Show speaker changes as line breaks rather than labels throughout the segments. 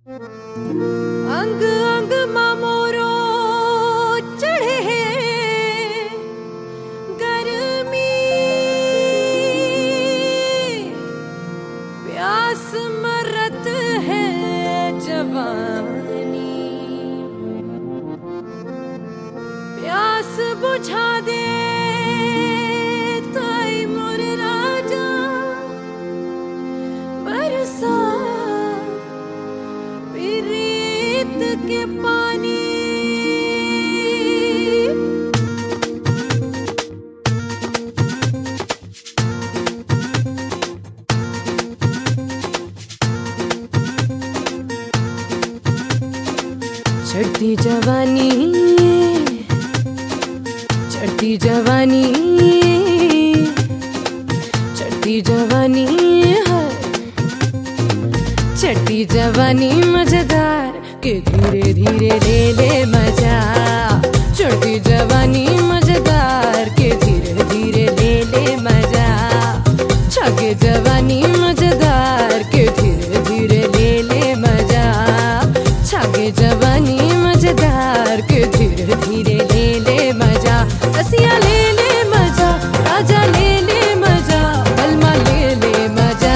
अंग अंग मामोरो चढ़े है गर्मी, प्यास मरत है जवानी, प्यास बुझा दे ताई मोर राजा, बरसा प्रीत के पानी। चढ़ती जवानी, चढ़ती जवानी, चढ़ती जवानी है, चढ़ती जवानी मजेदार के धीरे धीरे ले ले मजा। चढ़ती जवानी मजेदार के धीरे धीरे ले ले मजा। छगे जवानी मजेदार के धीरे धीरे ले ले मजा। छगे जवानी मजेदार के धीरे धीरे ले ले मजा। रसिया ले ले मजा, राजा ले ले मजा, बलमा ले ले मजा।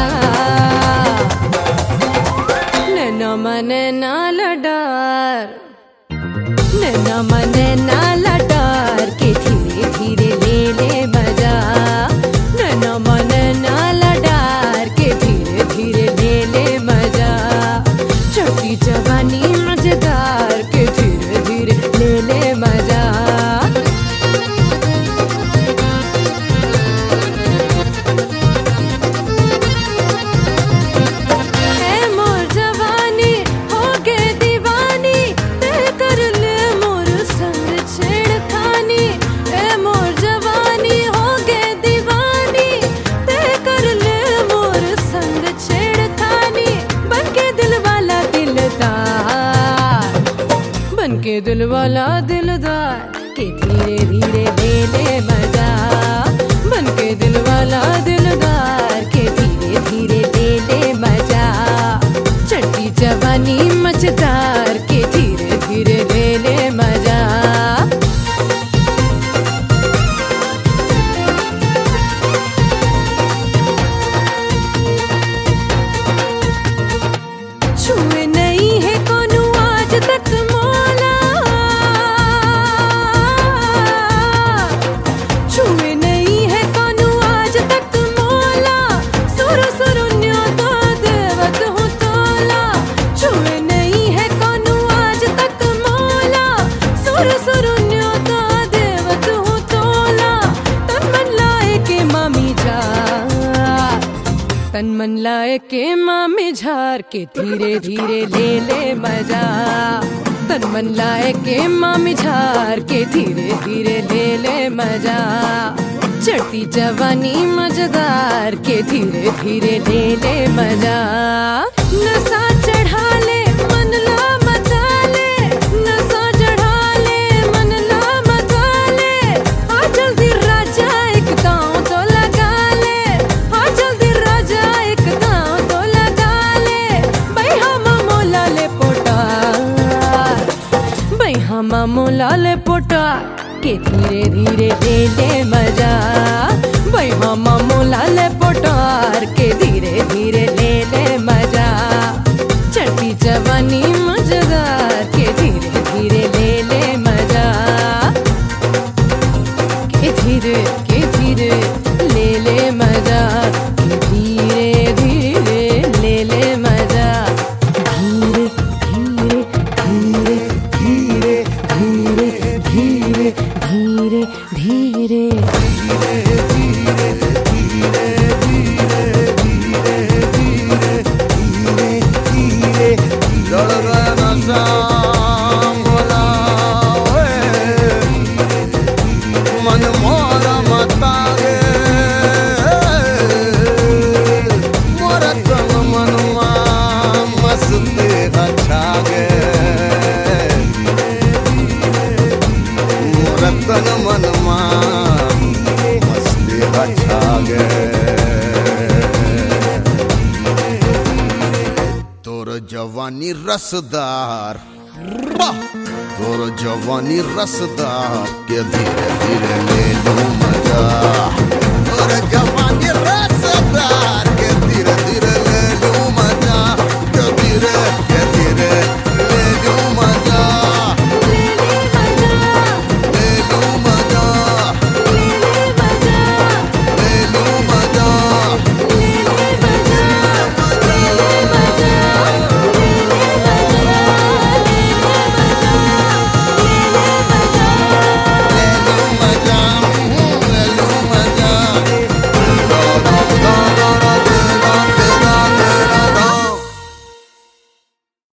नैना मने ना लडार, नैना मने ना लडार के धीरे धीरे ले ले मजा। नैना मने ना लडार के धीरे धीरे ले ले मजा। चढ़ती जवानी मजेदार के धीरे धीरे ले ले मजा। के दिल वाला दिलदार के धीरे धीरे ले ले मजा। बन के दिल वाला दिलदार के धीरे धीरे ले ले मजा। चढ़ती जवानी मजेदार के धीरे धीरे ले ले मजा। छुए नहीं है कोनो आज तक मोला, छुए नहीं है कोनो आज तक मोला। सुर सुरुन्यो तो देवत हूँ तोला। छुए नहीं है कोनो आज तक मोला। सुर सुरुन्यो तो देवत हूँ तोला। तन मन लाए के मामी जा, तन मन लाए के मामी झार के धीरे धीरे ले ले मजा। तन मन लाए के मामी झार के धीरे धीरे ले ले मजा। चढ़ती जवानी मजेदार के धीरे धीरे ले ले मजा। नशा चढ़ा ले मन ला मचा ले, नशा चढ़ा ले मन ला मचा ले। आ जल्दी राजा एक दांव तो लगा ले, आ जल्दी राजा एक दांव तो लगा ले। भाई हम मोला ले पोटा, भाई हम मोला ले पोटा के धीरे धीरे ले ले मजा। भाई हम मोला ले पोटार के धीरे धीरे ले ले मजा। चढ़ती जवानी मजेदार के धीरे धीरे ले ले मजा। के धीरे ले ले मजा। के धीरे धीरे ले ले मजा। धीरे धीरे धीरे धीरे धीरे धीरे धीरे
रतन मनमा मस्ती अच्छा गे तोर जवान जवानी रसदार तोर जवानी रसदार के धीरे धीरे ले लूं मजा तोर जवानी